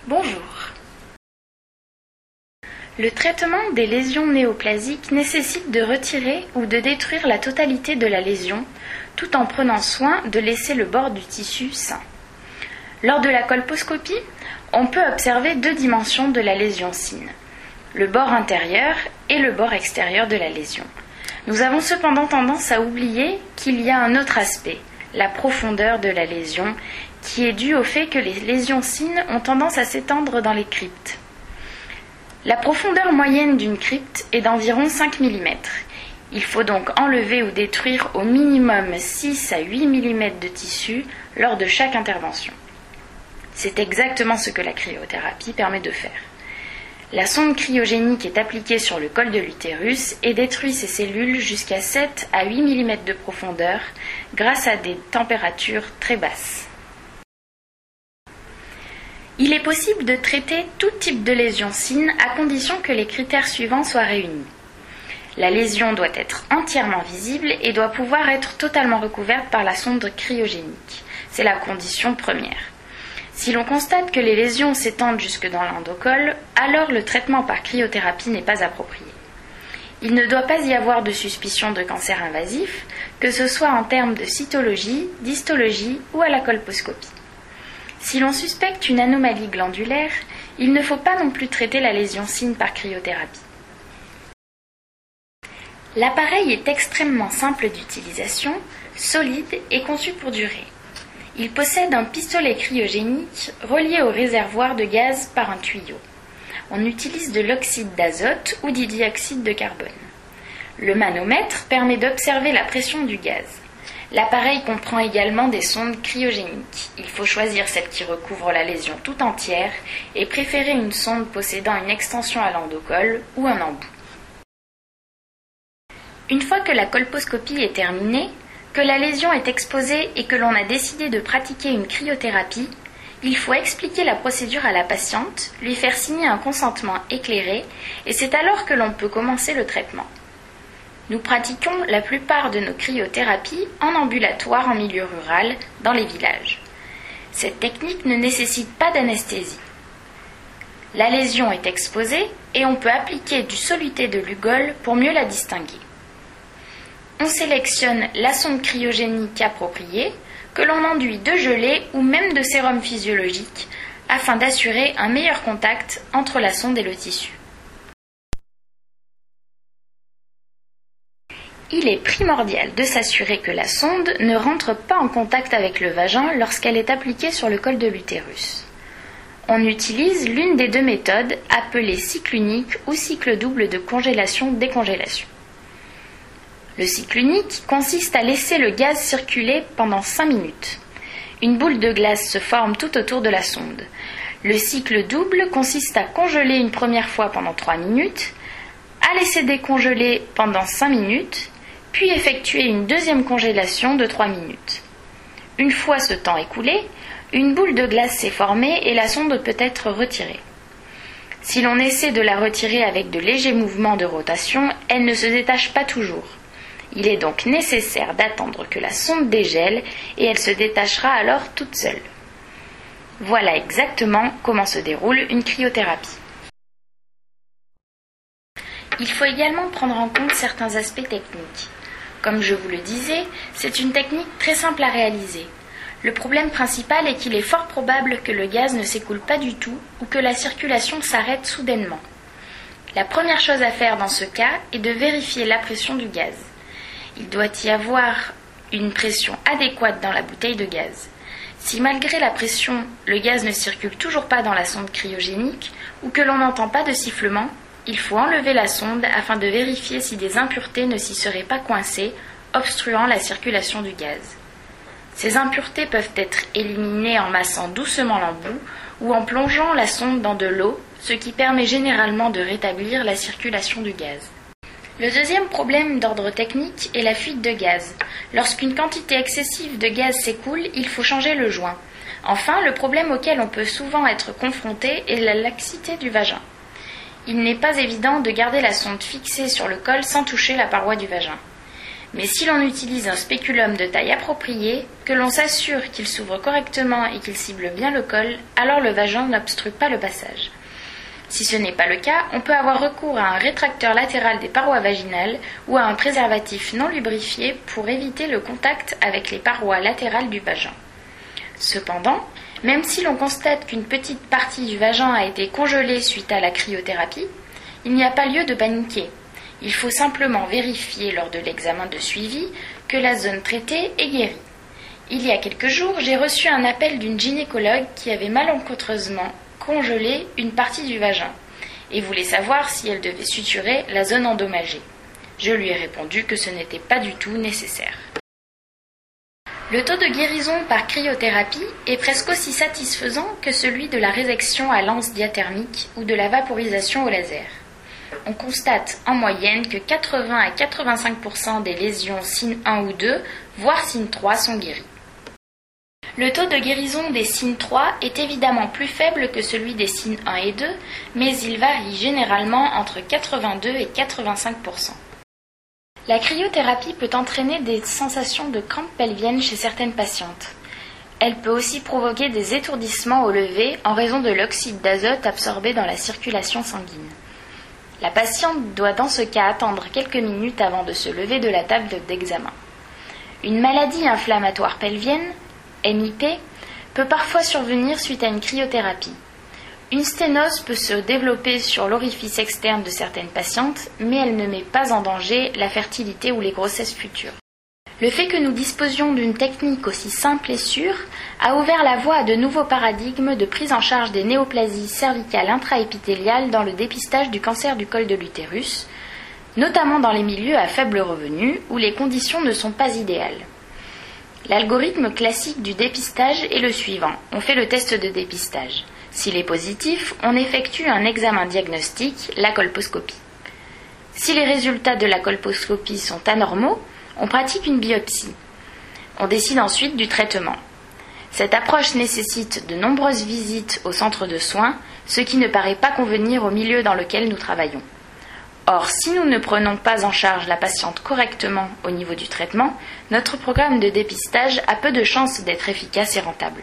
Bonjour. Le traitement des lésions néoplasiques nécessite de retirer ou de détruire la totalité de la lésion, tout en prenant soin de laisser le bord du tissu sain. Lors de la colposcopie, on peut observer deux dimensions de la lésion signe, le bord intérieur et le bord extérieur de la lésion. Nous avons cependant tendance à oublier qu'il y a un autre aspect, la profondeur de la lésion, qui est due au fait que les lésions signes ont tendance à s'étendre dans les cryptes. La profondeur moyenne d'une crypte est d'environ 5 mm. Il faut donc enlever ou détruire au minimum 6 à 8 mm de tissu lors de chaque intervention. C'est exactement ce que la cryothérapie permet de faire. La sonde cryogénique est appliquée sur le col de l'utérus et détruit ces cellules jusqu'à 7 à 8 mm de profondeur grâce à des températures très basses. Il est possible de traiter tout type de lésion signe à condition que les critères suivants soient réunis. La lésion doit être entièrement visible et doit pouvoir être totalement recouverte par la sonde cryogénique. C'est la condition première. Si l'on constate que les lésions s'étendent jusque dans l'endocole, alors le traitement par cryothérapie n'est pas approprié. Il ne doit pas y avoir de suspicion de cancer invasif, que ce soit en termes de cytologie, d'histologie ou à la colposcopie. Si l'on suspecte une anomalie glandulaire, il ne faut pas non plus traiter la lésion signe par cryothérapie. L'appareil est extrêmement simple d'utilisation, solide et conçu pour durer. Il possède un pistolet cryogénique relié au réservoir de gaz par un tuyau. On utilise de l'oxyde d'azote ou du dioxyde de carbone. Le manomètre permet d'observer la pression du gaz. L'appareil comprend également des sondes cryogéniques. Il faut choisir celle qui recouvre la lésion tout entière et préférer une sonde possédant une extension à l'endocole ou un embout. Une fois que la colposcopie est terminée, que la lésion est exposée et que l'on a décidé de pratiquer une cryothérapie, il faut expliquer la procédure à la patiente, lui faire signer un consentement éclairé et c'est alors que l'on peut commencer le traitement. Nous pratiquons la plupart de nos cryothérapies en ambulatoire en milieu rural, dans les villages. Cette technique ne nécessite pas d'anesthésie. La lésion est exposée et on peut appliquer du soluté de Lugol pour mieux la distinguer. On sélectionne la sonde cryogénique appropriée, que l'on enduit de gelée ou même de sérum physiologique, afin d'assurer un meilleur contact entre la sonde et le tissu. Il est primordial de s'assurer que la sonde ne rentre pas en contact avec le vagin lorsqu'elle est appliquée sur le col de l'utérus. On utilise l'une des deux méthodes appelée cycle unique ou cycle double de congélation-décongélation. Le cycle unique consiste à laisser le gaz circuler pendant 5 minutes. Une boule de glace se forme tout autour de la sonde. Le cycle double consiste à congeler une première fois pendant 3 minutes, à laisser décongeler pendant 5 minutes, puis effectuer une deuxième congélation de 3 minutes. Une fois ce temps écoulé, une boule de glace s'est formée et la sonde peut être retirée. Si l'on essaie de la retirer avec de légers mouvements de rotation, elle ne se détache pas toujours. Il est donc nécessaire d'attendre que la sonde dégèle et elle se détachera alors toute seule. Voilà exactement comment se déroule une cryothérapie. Il faut également prendre en compte certains aspects techniques. Comme je vous le disais, c'est une technique très simple à réaliser. Le problème principal est qu'il est fort probable que le gaz ne s'écoule pas du tout ou que la circulation s'arrête soudainement. La première chose à faire dans ce cas est de vérifier la pression du gaz. Il doit y avoir une pression adéquate dans la bouteille de gaz. Si malgré la pression, le gaz ne circule toujours pas dans la sonde cryogénique ou que l'on n'entend pas de sifflement, il faut enlever la sonde afin de vérifier si des impuretés ne s'y seraient pas coincées, obstruant la circulation du gaz. Ces impuretés peuvent être éliminées en massant doucement l'embout ou en plongeant la sonde dans de l'eau, ce qui permet généralement de rétablir la circulation du gaz. Le deuxième problème d'ordre technique est la fuite de gaz. Lorsqu'une quantité excessive de gaz s'écoule, il faut changer le joint. Enfin, le problème auquel on peut souvent être confronté est la laxité du vagin. Il n'est pas évident de garder la sonde fixée sur le col sans toucher la paroi du vagin. Mais si l'on utilise un spéculum de taille appropriée, que l'on s'assure qu'il s'ouvre correctement et qu'il cible bien le col, alors le vagin n'obstrue pas le passage. Si ce n'est pas le cas, on peut avoir recours à un rétracteur latéral des parois vaginales ou à un préservatif non lubrifié pour éviter le contact avec les parois latérales du vagin. Cependant, même si l'on constate qu'une petite partie du vagin a été congelée suite à la cryothérapie, il n'y a pas lieu de paniquer. Il faut simplement vérifier lors de l'examen de suivi que la zone traitée est guérie. Il y a quelques jours, j'ai reçu un appel d'une gynécologue qui avait malencontreusement congelé une partie du vagin et voulait savoir si elle devait suturer la zone endommagée. Je lui ai répondu que ce n'était pas du tout nécessaire. Le taux de guérison par cryothérapie est presque aussi satisfaisant que celui de la résection à lance diathermique ou de la vaporisation au laser. On constate en moyenne que 80 à 85% des lésions SIN 1 ou 2, voire SIN 3, sont guéries. Le taux de guérison des SIN 3 est évidemment plus faible que celui des SIN 1 et 2, mais il varie généralement entre 82 et 85%. La cryothérapie peut entraîner des sensations de crampes pelviennes chez certaines patientes. Elle peut aussi provoquer des étourdissements au lever en raison de l'oxyde d'azote absorbé dans la circulation sanguine. La patiente doit dans ce cas attendre quelques minutes avant de se lever de la table d'examen. Une maladie inflammatoire pelvienne, MIP, peut parfois survenir suite à une cryothérapie. Une sténose peut se développer sur l'orifice externe de certaines patientes, mais elle ne met pas en danger la fertilité ou les grossesses futures. Le fait que nous disposions d'une technique aussi simple et sûre a ouvert la voie à de nouveaux paradigmes de prise en charge des néoplasies cervicales intraépithéliales dans le dépistage du cancer du col de l'utérus, notamment dans les milieux à faible revenu où les conditions ne sont pas idéales. L'algorithme classique du dépistage est le suivant. On fait le test de dépistage. S'il est positif, on effectue un examen diagnostique, la colposcopie. Si les résultats de la colposcopie sont anormaux, on pratique une biopsie. On décide ensuite du traitement. Cette approche nécessite de nombreuses visites au centre de soins, ce qui ne paraît pas convenir au milieu dans lequel nous travaillons. Or, si nous ne prenons pas en charge la patiente correctement au niveau du traitement, notre programme de dépistage a peu de chances d'être efficace et rentable.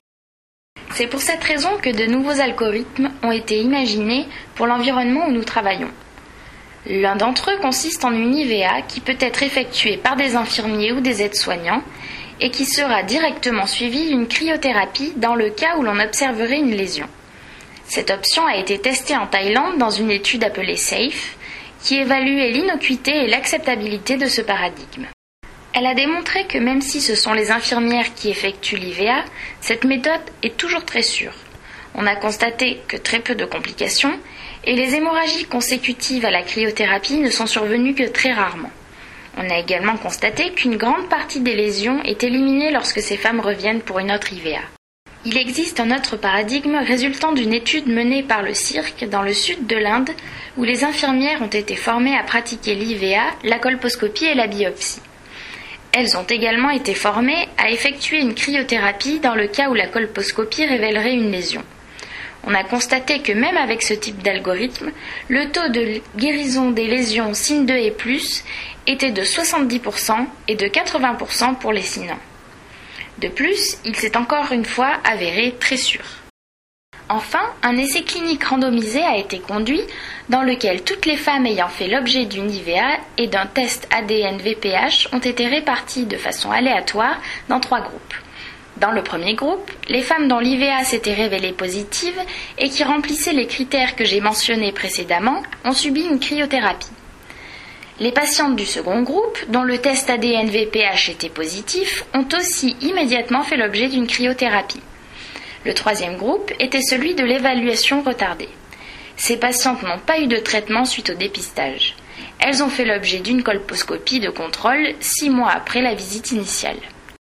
C'est pour cette raison que de nouveaux algorithmes ont été imaginés pour l'environnement où nous travaillons. L'un d'entre eux consiste en une IVA qui peut être effectuée par des infirmiers ou des aides-soignants et qui sera directement suivie d'une cryothérapie dans le cas où l'on observerait une lésion. Cette option a été testée en Thaïlande dans une étude appelée SAFE qui évaluait l'innocuité et l'acceptabilité de ce paradigme. Elle a démontré que même si ce sont les infirmières qui effectuent l'IVA, cette méthode est toujours très sûre. On a constaté que très peu de complications et les hémorragies consécutives à la cryothérapie ne sont survenues que très rarement. On a également constaté qu'une grande partie des lésions est éliminée lorsque ces femmes reviennent pour une autre IVA. Il existe un autre paradigme résultant d'une étude menée par le CIRC dans le sud de l'Inde où les infirmières ont été formées à pratiquer l'IVA, la colposcopie et la biopsie. Elles ont également été formées à effectuer une cryothérapie dans le cas où la colposcopie révélerait une lésion. On a constaté que même avec ce type d'algorithme, le taux de guérison des lésions SIN 2 et plus était de 70% et de 80% pour les SIN 1. De plus, il s'est encore une fois avéré très sûr. Enfin, un essai clinique randomisé a été conduit dans lequel toutes les femmes ayant fait l'objet d'une IVA et d'un test ADN-VPH ont été réparties de façon aléatoire dans 3 groupes. Dans le premier groupe, les femmes dont l'IVA s'était révélée positive et qui remplissaient les critères que j'ai mentionnés précédemment ont subi une cryothérapie. Les patientes du second groupe, dont le test ADN-VPH était positif, ont aussi immédiatement fait l'objet d'une cryothérapie. Le troisième groupe était celui de l'évaluation retardée. Ces patientes n'ont pas eu de traitement suite au dépistage. Elles ont fait l'objet d'une colposcopie de contrôle 6 mois après la visite initiale.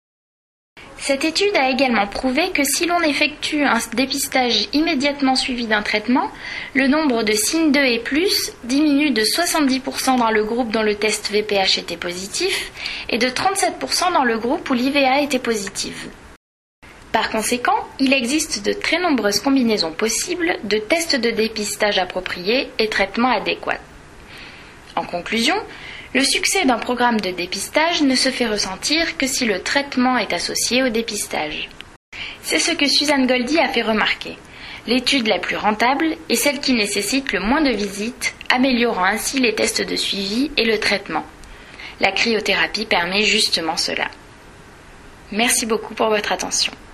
Cette étude a également prouvé que si l'on effectue un dépistage immédiatement suivi d'un traitement, le nombre de SIN 2 et plus diminue de 70% dans le groupe dont le test VPH était positif et de 37% dans le groupe où l'IVA était positive. Par conséquent, il existe de très nombreuses combinaisons possibles de tests de dépistage appropriés et traitements adéquats. En conclusion, Le succès d'un programme de dépistage ne se fait ressentir que si le traitement est associé au dépistage. C'est ce que Suzanne Goldie a fait remarquer. L'étude la plus rentable est celle qui nécessite le moins de visites, améliorant ainsi les tests de suivi et le traitement. La cryothérapie permet justement cela. Merci beaucoup pour votre attention.